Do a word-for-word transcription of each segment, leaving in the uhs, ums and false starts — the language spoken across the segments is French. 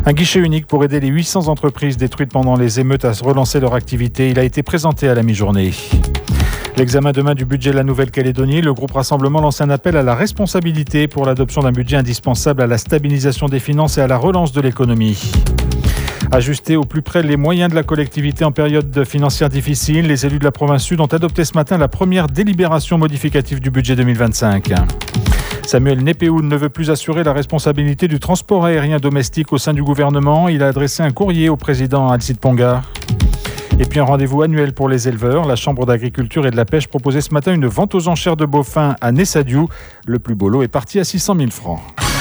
Un guichet unique pour aider les huit cents entreprises détruites pendant les émeutes à relancer leur activité. Il a été présenté à la mi-journée. L'examen demain du budget de la Nouvelle-Calédonie, le groupe Rassemblement lance un appel à la responsabilité pour l'adoption d'un budget indispensable à la stabilisation des finances et à la relance de l'économie. Ajuster au plus près les moyens de la collectivité en période financière difficile, les élus de la province sud ont adopté ce matin la première délibération modificative du budget deux mille vingt-cinq. Samuel Népéoun ne veut plus assurer la responsabilité du transport aérien domestique au sein du gouvernement. Il a adressé un courrier au président Alcide Ponga. Et puis un rendez-vous annuel pour les éleveurs. La Chambre d'agriculture et de la pêche proposait ce matin une vente aux enchères de bovins à Nessadiou. Le plus beau lot est parti à six cent mille francs.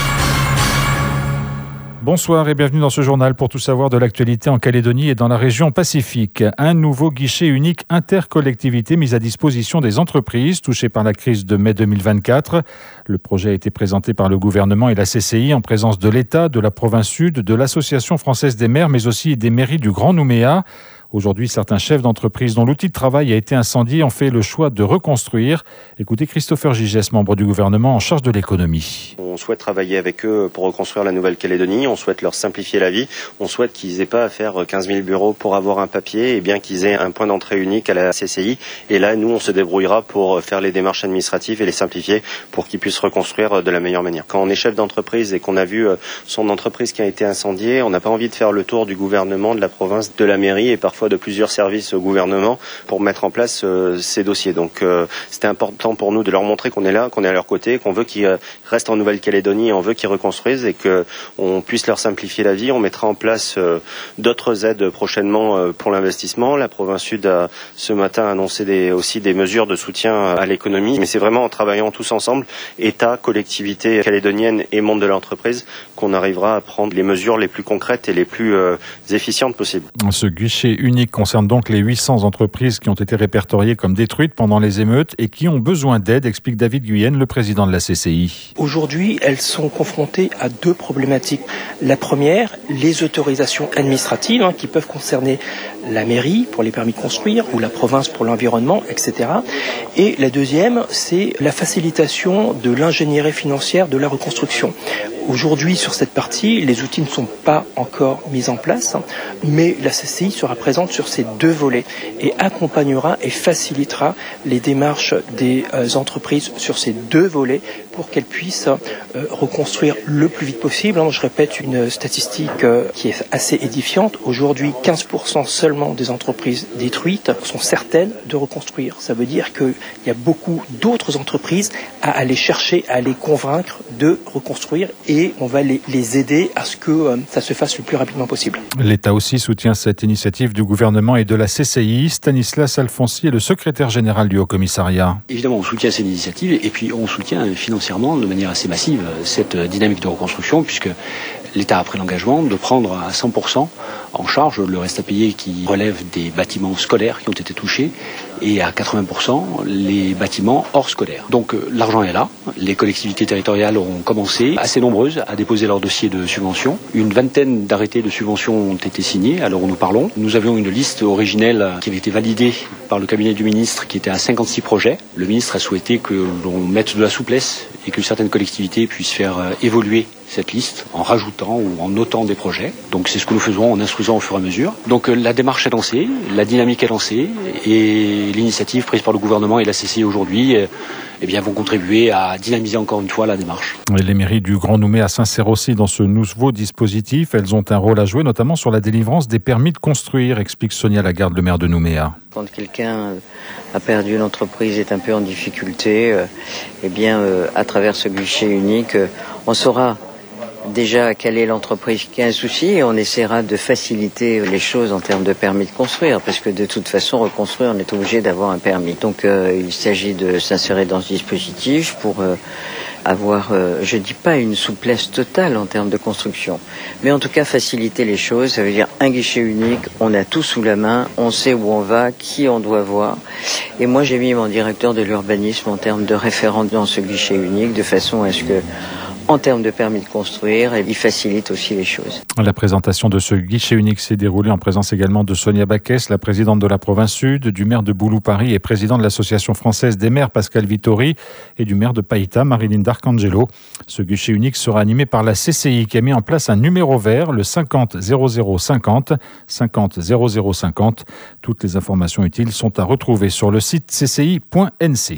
Bonsoir et bienvenue dans ce journal pour tout savoir de l'actualité en Calédonie et dans la région Pacifique. Un nouveau guichet unique intercollectivité mis à disposition des entreprises touchées par la crise de mai deux mille vingt-quatre. Le projet a été présenté par le gouvernement et la C C I en présence de l'État, de la province sud, de l'Association française des maires, mais aussi des mairies du Grand Nouméa. Aujourd'hui, certains chefs d'entreprise dont l'outil de travail a été incendié ont fait le choix de reconstruire. Écoutez Christopher Gigès, membre du gouvernement en charge de l'économie. On souhaite travailler avec eux pour reconstruire la Nouvelle-Calédonie. On souhaite leur simplifier la vie. On souhaite qu'ils n'aient pas à faire quinze mille bureaux pour avoir un papier et bien qu'ils aient un point d'entrée unique à la C C I. Et là, nous, on se débrouillera pour faire les démarches administratives et les simplifier pour qu'ils puissent reconstruire de la meilleure manière. Quand on est chef d'entreprise et qu'on a vu son entreprise qui a été incendiée, on n'a pas envie de faire le tour du gouvernement, de la province, de la mairie et parfois de plusieurs services au gouvernement pour mettre en place euh, ces dossiers. Donc euh, c'était important pour nous de leur montrer qu'on est là, qu'on est à leur côté, qu'on veut qu'ils euh, restent en Nouvelle-Calédonie et on veut qu'ils reconstruisent et qu'on puisse leur simplifier la vie. On mettra en place euh, d'autres aides prochainement euh, pour l'investissement. La province sud a ce matin annoncé des, aussi des mesures de soutien à l'économie. Mais c'est vraiment en travaillant tous ensemble, État, collectivité calédonienne et monde de l'entreprise, qu'on arrivera à prendre les mesures les plus concrètes et les plus euh, efficientes possibles. Ce guichet unique concerne donc les huit cents entreprises qui ont été répertoriées comme détruites pendant les émeutes et qui ont besoin d'aide, explique David Guyenne, le président de la C C I. Aujourd'hui, elles sont confrontées à deux problématiques. La première, les autorisations administratives hein, qui peuvent concerner la mairie pour les permis de construire ou la province pour l'environnement, et cetera. Et la deuxième, c'est la facilitation de l'ingénierie financière de la reconstruction. Aujourd'hui, sur cette partie, les outils ne sont pas encore mis en place, mais la C C I sera présente sur ces deux volets et accompagnera et facilitera les démarches des euh, entreprises sur ces deux volets pour qu'elles puissent euh, reconstruire le plus vite possible. Je répète une statistique euh, qui est assez édifiante. Aujourd'hui, quinze pour cent seulement des entreprises détruites sont certaines de reconstruire. Ça veut dire qu'il y a beaucoup d'autres entreprises à aller chercher, à les convaincre de reconstruire et on va les, les aider à ce que euh, ça se fasse le plus rapidement possible. L'État aussi soutient cette initiative du gouvernement et de la C C I. Stanislas Alfonsi est le secrétaire général du Haut-Commissariat. Évidemment, on soutient cette initiative et puis on soutient financièrement de manière assez massive cette dynamique de reconstruction puisque l'État a pris l'engagement de prendre à cent pour cent en charge le reste à payer qui relève des bâtiments scolaires qui ont été touchés et à quatre-vingts pour cent les bâtiments hors scolaires. Donc euh, l'argent est là, les collectivités territoriales ont commencé, assez nombreuses, à déposer leur dossier de subvention. Une vingtaine d'arrêtés de subvention ont été signés à l'heure où nous parlons. Nous avions une liste originelle qui avait été validée par le cabinet du ministre qui était à cinquante-six projets. Le ministre a souhaité que l'on mette de la souplesse et que certaines collectivités puissent faire euh, évoluer cette liste en rajoutant ou en notant des projets. Donc c'est ce que nous faisons en instruisant au fur et à mesure. Donc euh, la démarche est lancée, la dynamique est lancée et l'initiative prise par le gouvernement et la C C I aujourd'hui euh, eh bien, vont contribuer à dynamiser encore une fois la démarche. Et les mairies du Grand Nouméa s'insèrent aussi dans ce nouveau dispositif. Elles ont un rôle à jouer, notamment sur la délivrance des permis de construire, explique Sonia Lagarde, le maire de Nouméa. Quand quelqu'un a perdu une entreprise, est un peu en difficulté, euh, eh bien, euh, à travers ce guichet unique, euh, on saura déjà quelle est l'entreprise qui a un souci et on essaiera de faciliter les choses en termes de permis de construire parce que de toute façon reconstruire on est obligé d'avoir un permis. Donc euh, il s'agit de s'insérer dans ce dispositif pour euh, avoir, euh, je dis pas une souplesse totale en termes de construction, mais en tout cas faciliter les choses. Ça veut dire un guichet unique, on a tout sous la main, on sait où on va, qui on doit voir. Et moi j'ai mis mon directeur de l'urbanisme en termes de référent dans ce guichet unique de façon à ce que en termes de permis de construire, et il facilite aussi les choses. La présentation de ce guichet unique s'est déroulée en présence également de Sonia Baquès, la présidente de la province Sud, du maire de Boulou-Paris et président de l'association française des maires Pascal Vittori et du maire de Païta, Marilyn D'Arcangelo. Ce guichet unique sera animé par la C C I qui a mis en place un numéro vert, le cinquante zéro zéro cinquante, cinquante zéro zéro cinquante. Toutes les informations utiles sont à retrouver sur le site c c i point n c.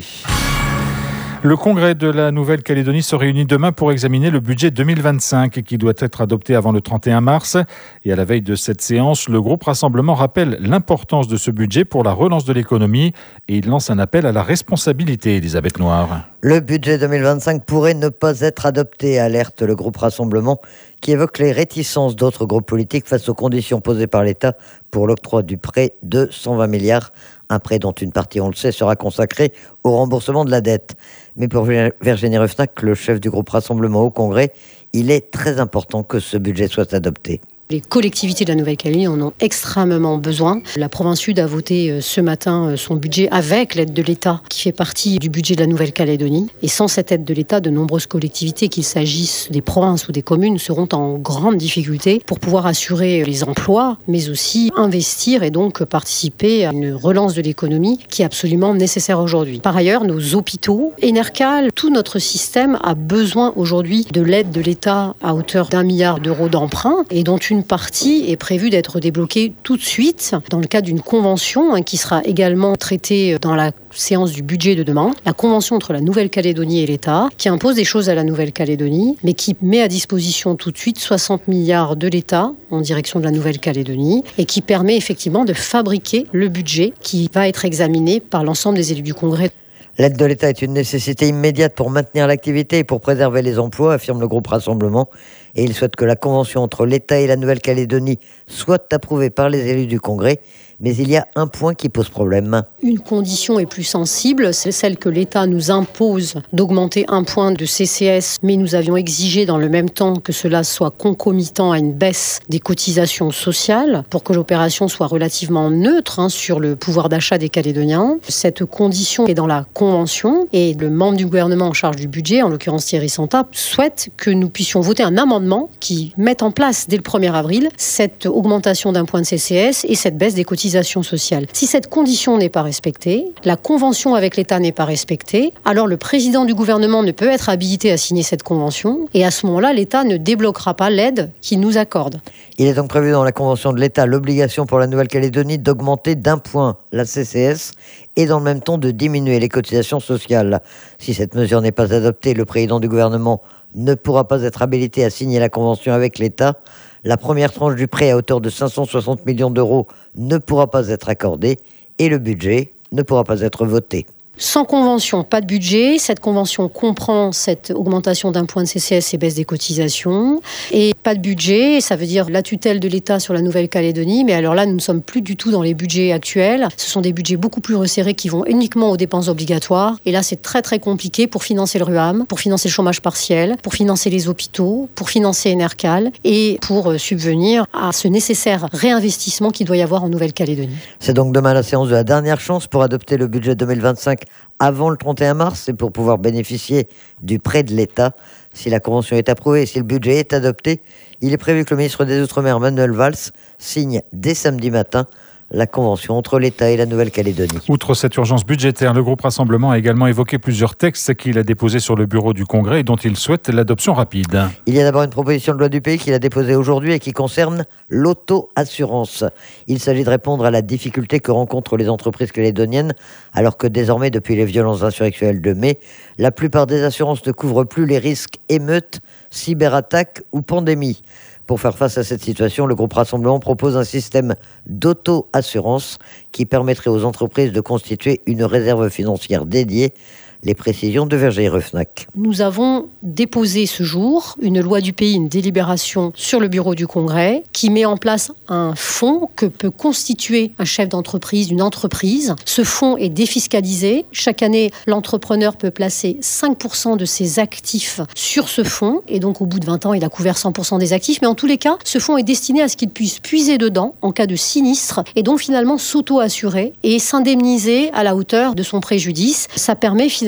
Le Congrès de la Nouvelle-Calédonie se réunit demain pour examiner le budget deux mille vingt-cinq qui doit être adopté avant le trente et un mars. Et à la veille de cette séance, le groupe Rassemblement rappelle l'importance de ce budget pour la relance de l'économie et il lance un appel à la responsabilité, Elisabeth Noir. Le budget deux mille vingt-cinq pourrait ne pas être adopté, alerte le groupe Rassemblement qui évoque les réticences d'autres groupes politiques face aux conditions posées par l'État pour l'octroi du prêt de cent vingt milliards. Un prêt dont une partie, on le sait, sera consacrée au remboursement de la dette. Mais pour Virginie Refnac, le chef du groupe Rassemblement au Congrès, il est très important que ce budget soit adopté. Les collectivités de la Nouvelle-Calédonie en ont extrêmement besoin. La province Sud a voté ce matin son budget avec l'aide de l'État qui fait partie du budget de la Nouvelle-Calédonie. Et sans cette aide de l'État, de nombreuses collectivités, qu'il s'agisse des provinces ou des communes, seront en grande difficulté pour pouvoir assurer les emplois, mais aussi investir et donc participer à une relance de l'économie qui est absolument nécessaire aujourd'hui. Par ailleurs, nos hôpitaux, Enercal, tout notre système a besoin aujourd'hui de l'aide de l'État à hauteur d'un milliard d'euros d'emprunt et dont une Une partie est prévue d'être débloquée tout de suite dans le cadre d'une convention hein, qui sera également traitée dans la séance du budget de demain. La convention entre la Nouvelle-Calédonie et l'État qui impose des choses à la Nouvelle-Calédonie mais qui met à disposition tout de suite soixante milliards de l'État en direction de la Nouvelle-Calédonie et qui permet effectivement de fabriquer le budget qui va être examiné par l'ensemble des élus du Congrès. L'aide de l'État est une nécessité immédiate pour maintenir l'activité et pour préserver les emplois, affirme le groupe Rassemblement. Et il souhaite que la convention entre l'État et la Nouvelle-Calédonie soit approuvée par les élus du Congrès. Mais il y a un point qui pose problème. Une condition est plus sensible, c'est celle que l'État nous impose d'augmenter un point de C C S, mais nous avions exigé dans le même temps que cela soit concomitant à une baisse des cotisations sociales pour que l'opération soit relativement neutre hein, sur le pouvoir d'achat des Calédoniens. Cette condition est dans la convention et le membre du gouvernement en charge du budget, en l'occurrence Thierry Santa, souhaite que nous puissions voter un amendement qui mette en place dès le premier avril cette augmentation d'un point de C C S et cette baisse des cotisations sociale. Si cette condition n'est pas respectée, la convention avec l'État n'est pas respectée, alors le président du gouvernement ne peut être habilité à signer cette convention et à ce moment-là, l'État ne débloquera pas l'aide qu'il nous accorde. Il est donc prévu dans la convention de l'État l'obligation pour la Nouvelle-Calédonie d'augmenter d'un point la C C S et dans le même temps de diminuer les cotisations sociales. Si cette mesure n'est pas adoptée, le président du gouvernement ne pourra pas être habilité à signer la convention avec l'État. La première tranche du prêt à hauteur de cinq cent soixante millions d'euros ne pourra pas être accordée et le budget ne pourra pas être voté. Sans convention, pas de budget. Cette convention comprend cette augmentation d'un point de C C S et baisse des cotisations. Et pas de budget, ça veut dire la tutelle de l'État sur la Nouvelle-Calédonie. Mais alors là, nous ne sommes plus du tout dans les budgets actuels. Ce sont des budgets beaucoup plus resserrés qui vont uniquement aux dépenses obligatoires. Et là, c'est très très compliqué pour financer le RUAM, pour financer le chômage partiel, pour financer les hôpitaux, pour financer Enercal et pour subvenir à ce nécessaire réinvestissement qu'il doit y avoir en Nouvelle-Calédonie. C'est donc demain la séance de la dernière chance pour adopter le budget deux mille vingt-cinq avant le trente et un mars, c'est pour pouvoir bénéficier du prêt de l'État. Si la convention est approuvée et si le budget est adopté, il est prévu que le ministre des Outre-mer, Manuel Valls, signe dès samedi matin la convention entre l'État et la Nouvelle-Calédonie. Outre cette urgence budgétaire, le groupe Rassemblement a également évoqué plusieurs textes qu'il a déposés sur le bureau du Congrès et dont il souhaite l'adoption rapide. Il y a d'abord une proposition de loi du pays qu'il a déposée aujourd'hui et qui concerne l'auto-assurance. Il s'agit de répondre à la difficulté que rencontrent les entreprises calédoniennes, alors que désormais, depuis les violences insurrectionnelles de mai, la plupart des assurances ne couvrent plus les risques émeutes, cyberattaques ou pandémies. Pour faire face à cette situation, le groupe Rassemblement propose un système d'auto-assurance qui permettrait aux entreprises de constituer une réserve financière dédiée. Les précisions de Virginie Refnac. Nous avons déposé ce jour une loi du pays, une délibération sur le bureau du Congrès qui met en place un fonds que peut constituer un chef d'entreprise, une entreprise. Ce fonds est défiscalisé. Chaque année, l'entrepreneur peut placer cinq pour cent de ses actifs sur ce fonds. Et donc, au bout de vingt ans, il a couvert cent pour cent des actifs. Mais en tous les cas, ce fonds est destiné à ce qu'il puisse puiser dedans en cas de sinistre et donc finalement s'auto-assurer et s'indemniser à la hauteur de son préjudice. Ça permet finalement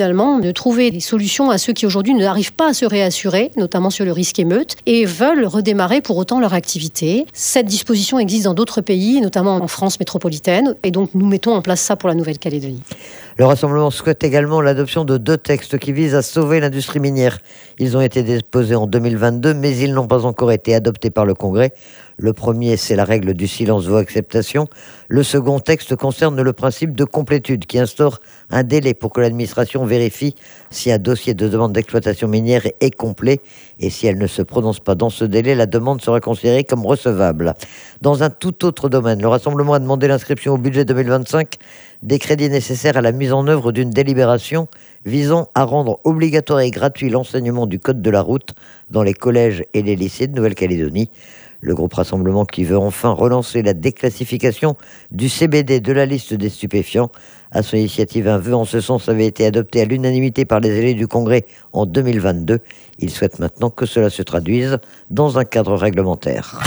également de trouver des solutions à ceux qui aujourd'hui n'arrivent pas à se réassurer, notamment sur le risque émeute, et veulent redémarrer pour autant leur activité. Cette disposition existe dans d'autres pays, notamment en France métropolitaine, et donc nous mettons en place ça pour la Nouvelle-Calédonie. Le Rassemblement souhaite également l'adoption de deux textes qui visent à sauver l'industrie minière. Ils ont été déposés en deux mille vingt-deux, mais ils n'ont pas encore été adoptés par le Congrès. Le premier, c'est la règle du silence vaut acceptation. Le second texte concerne le principe de complétude qui instaure un délai pour que l'administration vérifie si un dossier de demande d'exploitation minière est complet et si elle ne se prononce pas dans ce délai, la demande sera considérée comme recevable. Dans un tout autre domaine, le Rassemblement a demandé l'inscription au budget deux mille vingt-cinq des crédits nécessaires à la mise en œuvre d'une délibération visant à rendre obligatoire et gratuit l'enseignement du code de la route dans les collèges et les lycées de Nouvelle-Calédonie. Le groupe Rassemblement qui veut enfin relancer la déclassification du C B D de la liste des stupéfiants. À son initiative, un vœu en ce sens avait été adopté à l'unanimité par les élus du Congrès en deux mille vingt-deux. Il souhaite maintenant que cela se traduise dans un cadre réglementaire.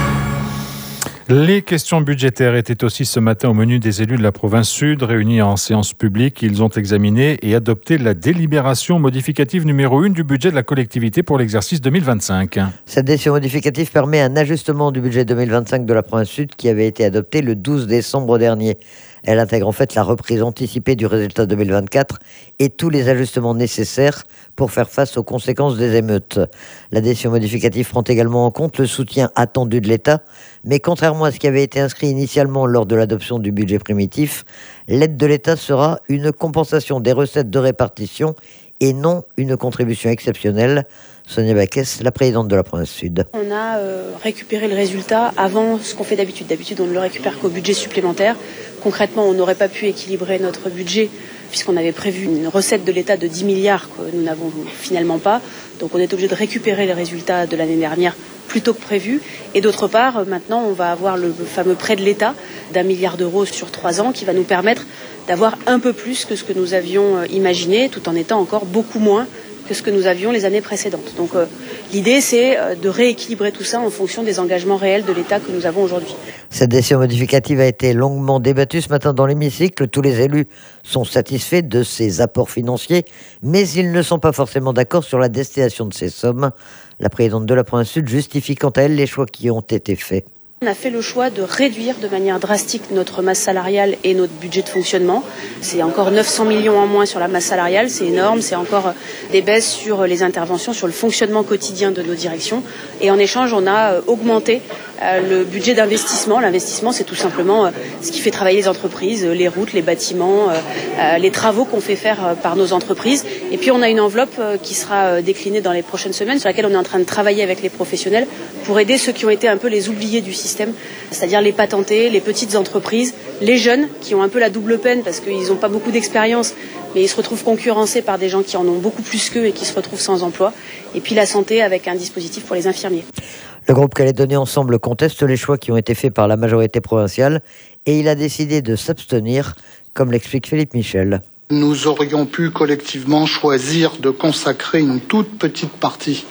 Les questions budgétaires étaient aussi ce matin au menu des élus de la province sud. Réunis en séance publique, ils ont examiné et adopté la délibération modificative numéro un du budget de la collectivité pour l'exercice deux mille vingt-cinq. Cette décision modificative permet un ajustement du budget deux mille vingt-cinq de la province sud qui avait été adopté le douze décembre dernier. Elle intègre en fait la reprise anticipée du résultat deux mille vingt-quatre et tous les ajustements nécessaires pour faire face aux conséquences des émeutes. La décision modificative prend également en compte le soutien attendu de l'État, mais contrairement à ce qui avait été inscrit initialement lors de l'adoption du budget primitif, l'aide de l'État sera une compensation des recettes de répartition et non une contribution exceptionnelle. Sonia Baquès, la présidente de la province sud. On a euh, récupéré le résultat avant ce qu'on fait d'habitude. D'habitude, on ne le récupère qu'au budget supplémentaire. Concrètement, on n'aurait pas pu équilibrer notre budget puisqu'on avait prévu une recette de l'État de dix milliards que nous n'avons finalement pas. Donc on est obligé de récupérer les résultats de l'année dernière plus tôt que prévu. Et d'autre part, maintenant, on va avoir le fameux prêt de l'État d'un milliard d'euros sur trois ans qui va nous permettre d'avoir un peu plus que ce que nous avions imaginé, tout en étant encore beaucoup moins que ce que nous avions les années précédentes. Donc euh, l'idée, c'est euh, de rééquilibrer tout ça en fonction des engagements réels de l'État que nous avons aujourd'hui. Cette décision modificative a été longuement débattue ce matin dans l'hémicycle. Tous les élus sont satisfaits de ces apports financiers, mais ils ne sont pas forcément d'accord sur la destination de ces sommes. La présidente de la province sud justifie quant à elle les choix qui ont été faits. On a fait le choix de réduire de manière drastique notre masse salariale et notre budget de fonctionnement. C'est encore neuf cents millions en moins sur la masse salariale, c'est énorme. C'est encore des baisses sur les interventions, sur le fonctionnement quotidien de nos directions. Et en échange, on a augmenté le budget d'investissement. L'investissement, c'est tout simplement ce qui fait travailler les entreprises, les routes, les bâtiments, les travaux qu'on fait faire par nos entreprises. Et puis, on a une enveloppe qui sera déclinée dans les prochaines semaines, sur laquelle on est en train de travailler avec les professionnels pour aider ceux qui ont été un peu les oubliés du système, c'est-à-dire les patentés, les petites entreprises, les jeunes qui ont un peu la double peine parce qu'ils n'ont pas beaucoup d'expérience, mais ils se retrouvent concurrencés par des gens qui en ont beaucoup plus qu'eux et qui se retrouvent sans emploi. Et puis la santé avec un dispositif pour les infirmiers. Le groupe Calédonie Ensemble conteste les choix qui ont été faits par la majorité provinciale et il a décidé de s'abstenir, comme l'explique Philippe Michel. Nous aurions pu collectivement choisir de consacrer une toute petite partie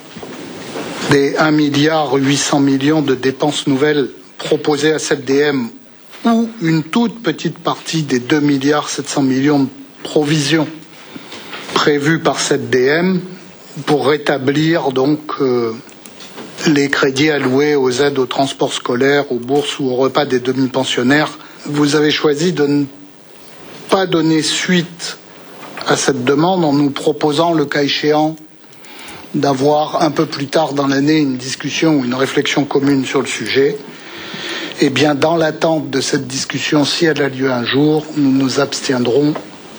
des un milliard huit cents millions de dépenses nouvelles proposées à cette D M ou une toute petite partie des deux milliards sept cents millions de provisions prévues par cette D M pour rétablir donc euh, les crédits alloués aux aides au transport scolaire, aux bourses ou aux repas des demi-pensionnaires. Vous avez choisi de ne pas donner suite à cette demande en nous proposant, le cas échéant, d'avoir un peu plus tard dans l'année une discussion ou une réflexion commune sur le sujet. Eh bien, dans l'attente de cette discussion, si elle a lieu un jour, nous nous abstiendrons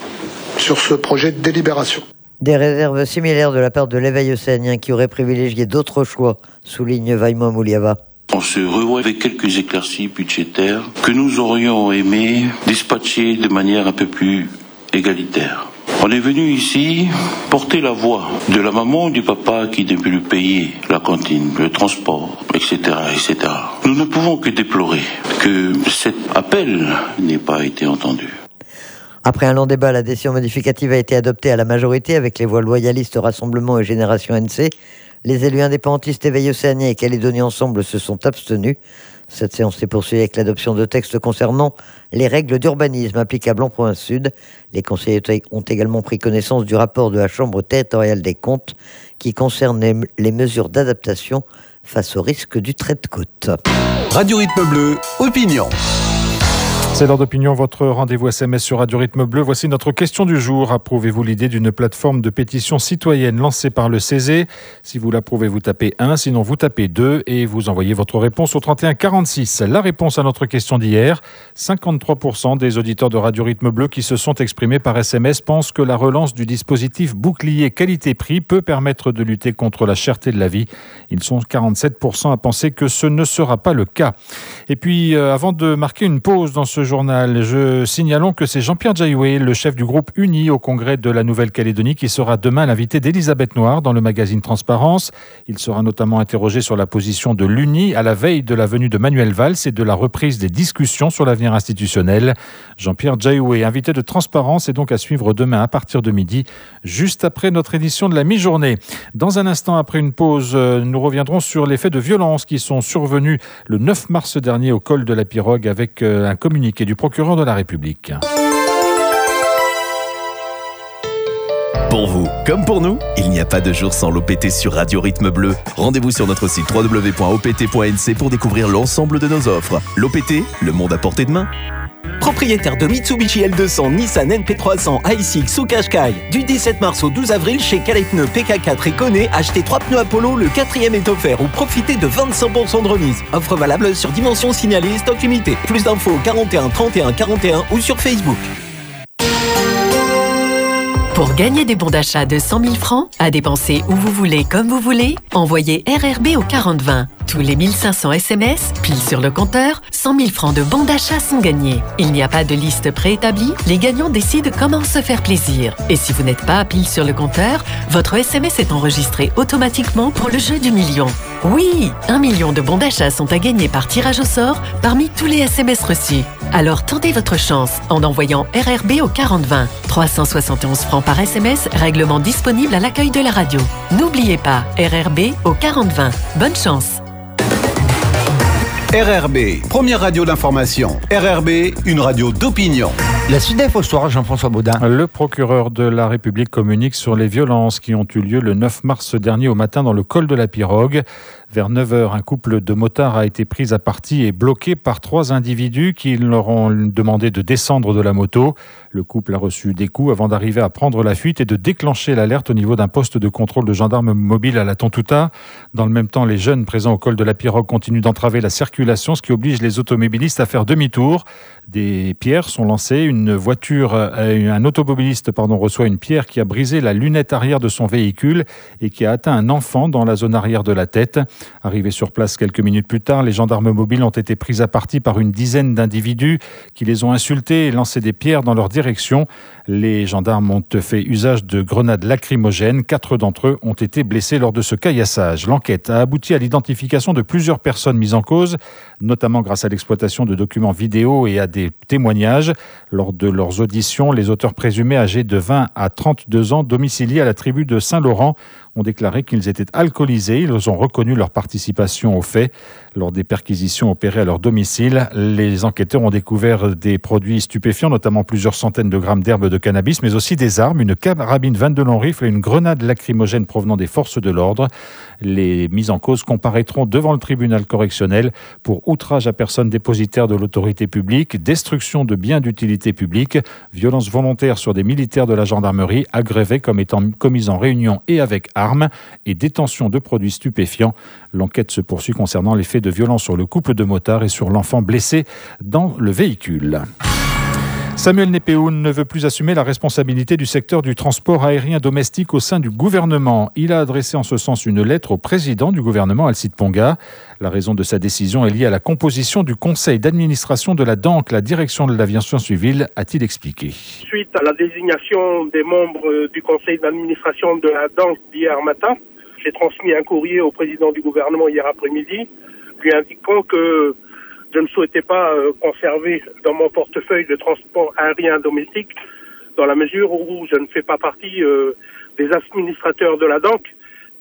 sur ce projet de délibération. Des réserves similaires de la part de l'éveil océanien qui aurait privilégié d'autres choix, souligne Vaimo Mouliava. On se revoit avec quelques éclaircies budgétaires que nous aurions aimé dispatcher de manière un peu plus égalitaire. On est venu ici porter la voix de la maman ou du papa qui ne peut plus payer la cantine, le transport, et cetera, et cetera. Nous ne pouvons que déplorer que cet appel n'ait pas été entendu. Après un long débat, la décision modificative a été adoptée à la majorité avec les voix loyalistes Rassemblement et Génération N C. Les élus indépendantistes Éveil Océanie et Calédonie Ensemble se sont abstenus. Cette séance s'est poursuivie avec l'adoption de textes concernant les règles d'urbanisme applicables en province sud. Les conseillers ont également pris connaissance du rapport de la Chambre territoriale des comptes qui concerne les, les mesures d'adaptation face au risque du trait de côte. Radio Rythme Bleu, opinion. C'est l'heure d'opinion, votre rendez-vous S M S sur Radio Rythme Bleu. Voici notre question du jour. Approuvez-vous l'idée d'une plateforme de pétition citoyenne lancée par le Césé? Si vous l'approuvez, vous tapez un, sinon vous tapez deux et vous envoyez votre réponse au trente et un quarante-six. La réponse à notre question d'hier, cinquante-trois pour cent des auditeurs de Radio Rythme Bleu qui se sont exprimés par S M S pensent que la relance du dispositif bouclier qualité-prix peut permettre de lutter contre la cherté de la vie. Ils sont quarante-sept pour cent à penser que ce ne sera pas le cas. Et puis, euh, avant de marquer une pause dans ce journal, je signalons que c'est Jean-Pierre Jayoué, le chef du groupe Uni au congrès de la Nouvelle-Calédonie, qui sera demain l'invité d'Elisabeth Noir dans le magazine Transparence. Il sera notamment interrogé sur la position de l'Uni à la veille de la venue de Manuel Valls et de la reprise des discussions sur l'avenir institutionnel. Jean-Pierre Jayoué, invité de Transparence, est donc à suivre demain à partir de midi, juste après notre édition de la mi-journée. Dans un instant, après une pause, nous reviendrons sur les faits de violence qui sont survenus le neuf mars dernier au col de la Pirogue avec un communiqué du procureur de la République. Pour vous, comme pour nous, il n'y a pas de jour sans l'O P T sur Radio Rythme Bleu. Rendez-vous sur notre site w w w point o p t point n c pour découvrir l'ensemble de nos offres. L'O P T, le monde à portée de main. Propriétaire de Mitsubishi L deux cents, Nissan N P trois cents, i-Six ou Qashqai. Du dix-sept mars au douze avril chez Calais Pneus, P K quatre et Kone, achetez trois pneus Apollo, le quatrième est offert ou profitez de vingt-cinq pour cent de remise. Offre valable sur dimension signalée et stock limité. Plus d'infos quarante et un trente et un quarante et un ou sur Facebook. Pour gagner des bons d'achat de cent mille francs, à dépenser où vous voulez, comme vous voulez, envoyez R R B au quarante vingt. Tous les mille cinq cents S M S, pile sur le compteur, cent mille francs de bons d'achat sont gagnés. Il n'y a pas de liste préétablie, les gagnants décident comment se faire plaisir. Et si vous n'êtes pas pile sur le compteur, votre S M S est enregistré automatiquement pour le jeu du million. Oui, un million de bons d'achat sont à gagner par tirage au sort parmi tous les S M S reçus. Alors tentez votre chance en envoyant R R B au quarante vingt. trois cent soixante et onze francs par S M S, règlement disponible à l'accueil de la radio. N'oubliez pas, R R B au quarante vingt. Bonne chance. R R B, première radio d'information. R R B, une radio d'opinion. La suite d'infos soir, Jean-François Baudin. Le procureur de la République communique sur les violences qui ont eu lieu le neuf mars dernier au matin dans le col de la Pirogue. Vers neuf heures, un couple de motards a été pris à partie et bloqué par trois individus qui leur ont demandé de descendre de la moto. Le couple a reçu des coups avant d'arriver à prendre la fuite et de déclencher l'alerte au niveau d'un poste de contrôle de gendarmes mobiles à la Tontouta. Dans le même temps, les jeunes présents au col de la Pirogue continuent d'entraver la circulation, ce qui oblige les automobilistes à faire demi-tour. Des pierres sont lancées. Une voiture, un automobiliste pardon, reçoit une pierre qui a brisé la lunette arrière de son véhicule et qui a atteint un enfant dans la zone arrière de la tête. Arrivés sur place quelques minutes plus tard, les gendarmes mobiles ont été pris à partie par une dizaine d'individus qui les ont insultés et lancé des pierres dans leur direction. Les gendarmes ont fait usage de grenades lacrymogènes. Quatre d'entre eux ont été blessés lors de ce caillassage. L'enquête a abouti à l'identification de plusieurs personnes mises en cause, notamment grâce à l'exploitation de documents vidéo et à des témoignages. Lors de leurs auditions, les auteurs présumés âgés de vingt à trente-deux ans, domiciliés à la tribu de Saint-Laurent, ont déclaré qu'ils étaient alcoolisés. Ils ont reconnu leur participation aux faits. Lors des perquisitions opérées à leur domicile, les enquêteurs ont découvert des produits stupéfiants, notamment plusieurs centaines de grammes d'herbes de cannabis, mais aussi des armes, une carabine vingt-deux long rifle et une grenade lacrymogène provenant des forces de l'ordre. Les mis en cause comparaîtront devant le tribunal correctionnel pour outrage à personne dépositaire de l'autorité publique, destruction de biens d'utilité publique, violence volontaire sur des militaires de la gendarmerie, agrévés comme étant commis en réunion et avec armes, et détention de produits stupéfiants. L'enquête se poursuit concernant les faits de violence sur le couple de motards et sur l'enfant blessé dans le véhicule. Samuel Népéoun ne veut plus assumer la responsabilité du secteur du transport aérien domestique au sein du gouvernement. Il a adressé en ce sens une lettre au président du gouvernement, Alcide Ponga. La raison de sa décision est liée à la composition du conseil d'administration de la D A N C, la direction de l'aviation civile, a-t-il expliqué. Suite à la désignation des membres du conseil d'administration de la D A N C d'hier matin, j'ai transmis un courrier au président du gouvernement hier après-midi, lui indiquant que je ne souhaitais pas euh, conserver dans mon portefeuille de transport aérien domestique dans la mesure où je ne fais pas partie euh, des administrateurs de la D A N C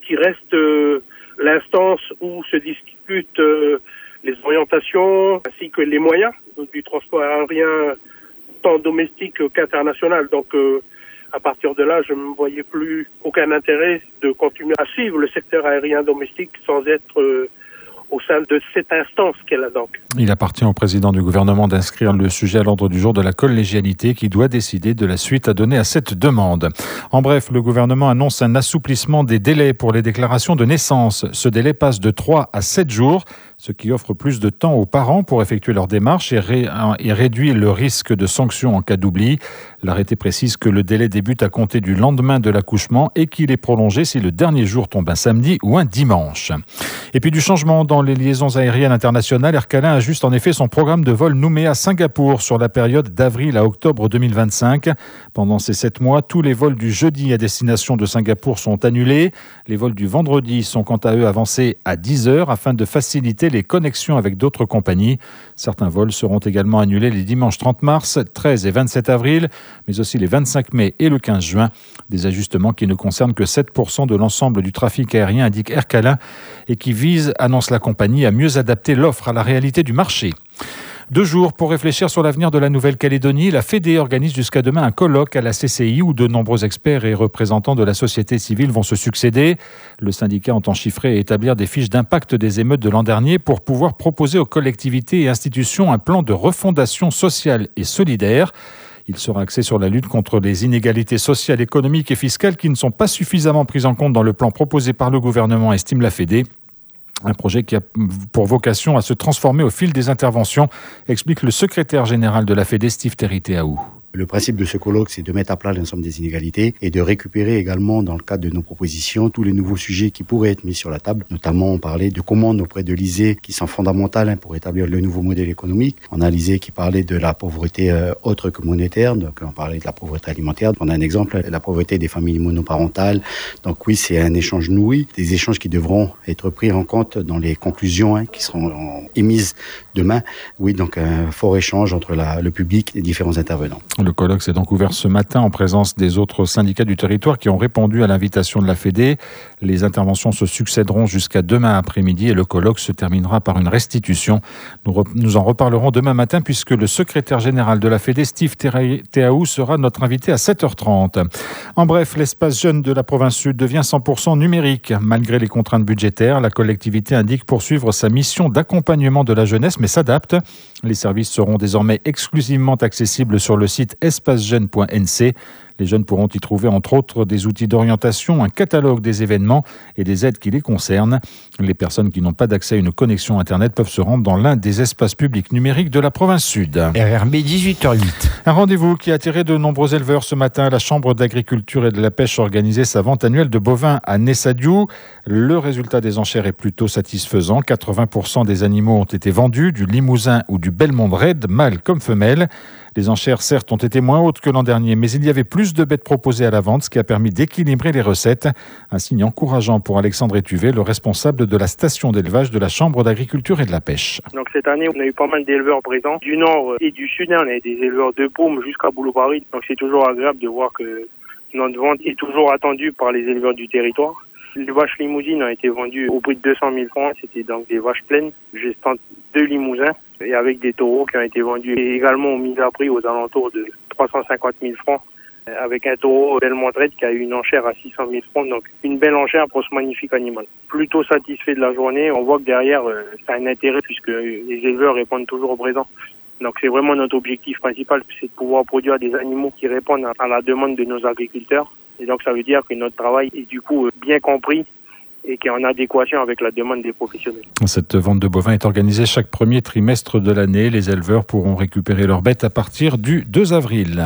qui reste euh, l'instance où se discutent euh, les orientations ainsi que les moyens du transport aérien tant domestique qu'international. Donc euh, à partir de là, je ne voyais plus aucun intérêt de continuer à suivre le secteur aérien domestique sans être euh, au sein de cette instance qu'est la D A N C. Il appartient au président du gouvernement d'inscrire le sujet à l'ordre du jour de la collégialité qui doit décider de la suite à donner à cette demande. En bref, le gouvernement annonce un assouplissement des délais pour les déclarations de naissance. Ce délai passe de trois à sept jours, ce qui offre plus de temps aux parents pour effectuer leurs démarches et, ré- et réduit le risque de sanctions en cas d'oubli. L'arrêté précise que le délai débute à compter du lendemain de l'accouchement et qu'il est prolongé si le dernier jour tombe un samedi ou un dimanche. Et puis du changement dans les liaisons aériennes internationales, Aircalin ajuste en effet son programme de vol Nouméa-Singapour sur la période d'avril à octobre deux mille vingt-cinq. Pendant ces sept mois, tous les vols du jeudi à destination de Singapour sont annulés. Les vols du vendredi sont quant à eux avancés à dix heures afin de faciliter les connexions avec d'autres compagnies. Certains vols seront également annulés les dimanches trente mars, treize et vingt-sept avril, mais aussi les vingt-cinq mai et le quinze juin. Des ajustements qui ne concernent que sept pour cent de l'ensemble du trafic aérien, indique Aircalin, et qui visent, annonce la compagnie, à mieux adapter l'offre à la réalité du marché. Deux jours pour réfléchir sur l'avenir de la Nouvelle-Calédonie. La Fédé organise jusqu'à demain un colloque à la C C I où de nombreux experts et représentants de la société civile vont se succéder. Le syndicat entend chiffrer et établir des fiches d'impact des émeutes de l'an dernier pour pouvoir proposer aux collectivités et institutions un plan de refondation sociale et solidaire. Il sera axé sur la lutte contre les inégalités sociales, économiques et fiscales qui ne sont pas suffisamment prises en compte dans le plan proposé par le gouvernement, estime la Fédé. Un projet qui a pour vocation à se transformer au fil des interventions, explique le secrétaire général de la Fédé, Steve Terry-Teaou. Le principe de ce colloque, c'est de mettre à plat l'ensemble des inégalités et de récupérer également, dans le cadre de nos propositions, tous les nouveaux sujets qui pourraient être mis sur la table. Notamment, on parlait de commandes auprès de l'I S E E qui sont fondamentales hein, pour établir le nouveau modèle économique. On a l'I S E E qui parlait de la pauvreté euh, autre que monétaire, donc on parlait de la pauvreté alimentaire. On a un exemple, la pauvreté des familles monoparentales. Donc oui, c'est un échange nourri, des échanges qui devront être pris en compte dans les conclusions hein, qui seront euh, émises demain. Oui, donc un fort échange entre la, le public et différents intervenants. Le colloque s'est donc ouvert ce matin en présence des autres syndicats du territoire qui ont répondu à l'invitation de la Fédé. Les interventions se succéderont jusqu'à demain après-midi et le colloque se terminera par une restitution. Nous, re- nous en reparlerons demain matin puisque le secrétaire général de la Fédé, Steve Terry-Teaou, sera notre invité à sept heures trente. En bref, l'espace jeune de la province sud devient cent pour cent numérique. Malgré les contraintes budgétaires, la collectivité indique poursuivre sa mission d'accompagnement de la jeunesse mais s'adapte. Les services seront désormais exclusivement accessibles sur le site espace jeune point n c. Les jeunes pourront y trouver entre autres des outils d'orientation, un catalogue des événements et des aides qui les concernent. Les personnes qui n'ont pas d'accès à une connexion Internet peuvent se rendre dans l'un des espaces publics numériques de la province sud. R R B dix-huit heures huit. Un rendez-vous qui a attiré de nombreux éleveurs ce matin. La Chambre d'agriculture et de la pêche organisait sa vente annuelle de bovins à Nessadiou. Le résultat des enchères est plutôt satisfaisant. quatre-vingts pour cent des animaux ont été vendus, du Limousin ou du Belmont Red, mâle comme femelle. Les enchères, certes, ont été moins hautes que l'an dernier, mais il y avait plus de bêtes proposées à la vente, ce qui a permis d'équilibrer les recettes. Un signe encourageant pour Alexandre Étuvé, le responsable de la station d'élevage de la Chambre d'agriculture et de la pêche. Donc cette année, on a eu pas mal d'éleveurs présents du nord et du sud. On a eu des éleveurs de Paume jusqu'à Boulot-Paris. Donc c'est toujours agréable de voir que notre vente est toujours attendue par les éleveurs du territoire. Les vaches limousines ont été vendues au prix de deux cent mille francs. C'était donc des vaches pleines, gestant deux limousins, et avec des taureaux qui ont été vendus et également mis à prix aux alentours de trois cent cinquante mille francs, avec un taureau Belmont Red qui a eu une enchère à six cent mille francs. Donc une belle enchère pour ce magnifique animal. Plutôt satisfait de la journée. On voit que derrière, euh, ça a un intérêt puisque les éleveurs répondent toujours au présent. Donc c'est vraiment notre objectif principal, c'est de pouvoir produire des animaux qui répondent à la demande de nos agriculteurs. Et donc ça veut dire que notre travail est du coup bien compris et qui est en adéquation avec la demande des professionnels. Cette vente de bovins est organisée chaque premier trimestre de l'année. Les éleveurs pourront récupérer leurs bêtes à partir du deux avril.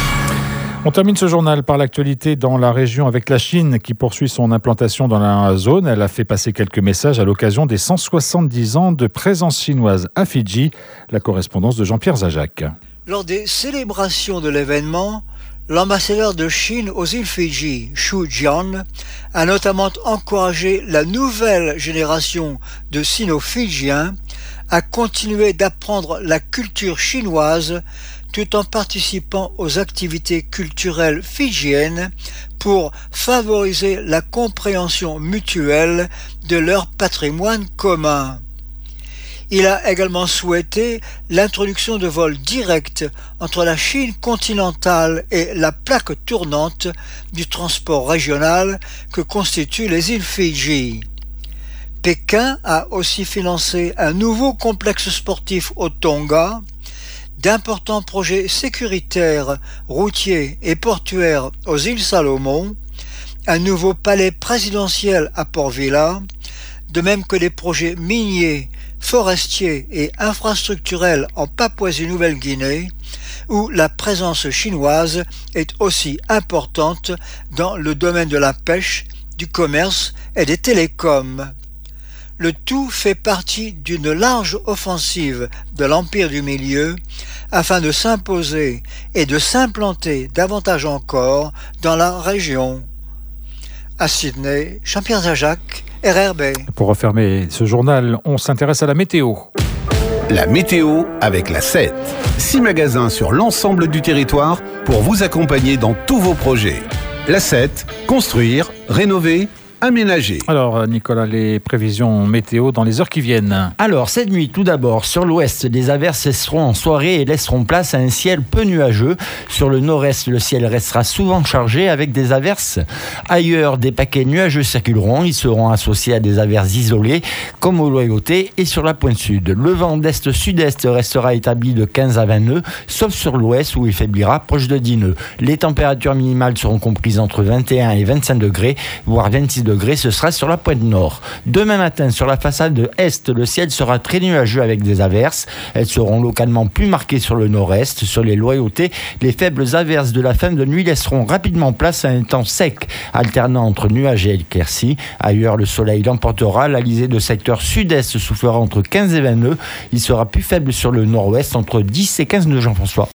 On termine ce journal par l'actualité dans la région avec la Chine qui poursuit son implantation dans la zone. Elle a fait passer quelques messages à l'occasion des cent soixante-dix ans de présence chinoise à Fidji. La correspondance de Jean-Pierre Zajac. Lors des célébrations de l'événement, l'ambassadeur de Chine aux îles Fidji, Xu Jian, a notamment encouragé la nouvelle génération de Sino-Fidjiens à continuer d'apprendre la culture chinoise tout en participant aux activités culturelles fidjiennes pour favoriser la compréhension mutuelle de leur patrimoine commun. Il a également souhaité l'introduction de vols directs entre la Chine continentale et la plaque tournante du transport régional que constituent les îles Fidji. Pékin a aussi financé un nouveau complexe sportif au Tonga, d'importants projets sécuritaires, routiers et portuaires aux îles Salomon, un nouveau palais présidentiel à Port Vila, de même que les projets miniers, forestiers et infrastructurels en Papouasie-Nouvelle-Guinée, où la présence chinoise est aussi importante dans le domaine de la pêche, du commerce et des télécoms. Le tout fait partie d'une large offensive de l'Empire du Milieu afin de s'imposer et de s'implanter davantage encore dans la région. À Sydney, Jean-Pierre Zajac, R R B. Pour refermer ce journal, on s'intéresse à la météo. La météo avec la sept. Six magasins sur l'ensemble du territoire pour vous accompagner dans tous vos projets. La sept, construire, rénover, aménager. Alors Nicolas, les prévisions météo dans les heures qui viennent. Alors cette nuit, tout d'abord, sur l'ouest, les averses cesseront en soirée et laisseront place à un ciel peu nuageux. Sur le nord-est, le ciel restera souvent chargé avec des averses. Ailleurs, des paquets nuageux circuleront. Ils seront associés à des averses isolées, comme au Loyauté et sur la pointe sud. Le vent d'est-sud-est restera établi de quinze à vingt nœuds, sauf sur l'ouest où il faiblira proche de dix nœuds. Les températures minimales seront comprises entre vingt et un et vingt-cinq degrés, voire vingt-six degrés. Ce sera sur la pointe nord. Demain matin, sur la façade est, le ciel sera très nuageux avec des averses. Elles seront localement plus marquées sur le nord-est. Sur les Loyautés, les faibles averses de la fin de nuit laisseront rapidement place à un temps sec, alternant entre nuages et éclaircies. Ailleurs, le soleil l'emportera. L'alizé de secteur sud-est soufflera entre quinze et vingt nœuds. Il sera plus faible sur le nord-ouest, entre dix et quinze nœuds, Jean-François.